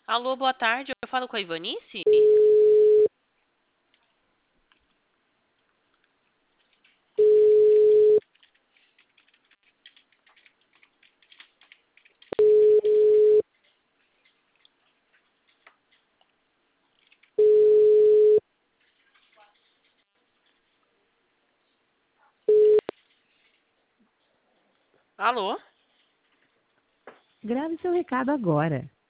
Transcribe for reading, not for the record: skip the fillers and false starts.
Alô, boa tarde. Eu falo com a Ivanice? Alô? Grave seu recado agora.